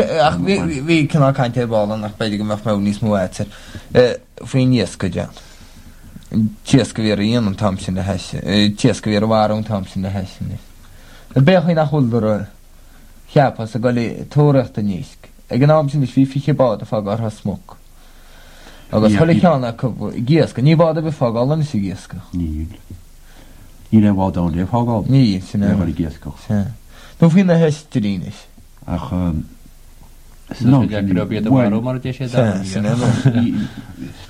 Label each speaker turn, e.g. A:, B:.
A: ach bhí cinná caiinte bála nach beidir go meach mé níos mhaite faoin níosca dean. Tíasca bhí íon an tam sin na heise, tíasca bhí bhharún tam sin na heisin. Bechaí nach chuldar cheappas a goí tóireachta níosc. Ag an am sin is bhí fichebád a fág artha smóg. Agus thola ceanna gíasca, ní bád a bh fágáil is i gíasca.
B: Ní le bhád an le fágáil?
A: Ní, sin
B: le bhar i gíasca.
A: Nó faoin na heistirínis.
B: Ach,
C: no,